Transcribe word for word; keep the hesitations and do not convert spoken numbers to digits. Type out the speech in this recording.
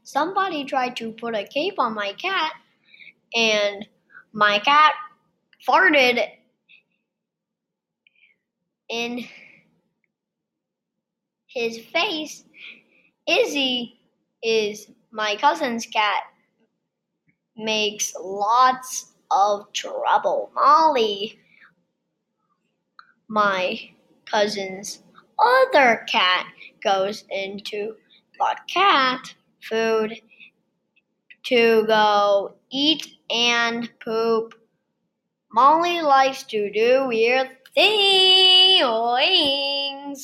somebody tried to put a cape on my cat, and my cat farted in his face. Izzy is my cousin's cat, makes lots of trouble. Molly, my cousin's other cat, goes into the cat food to go eat and poop. Molly likes to do weird things.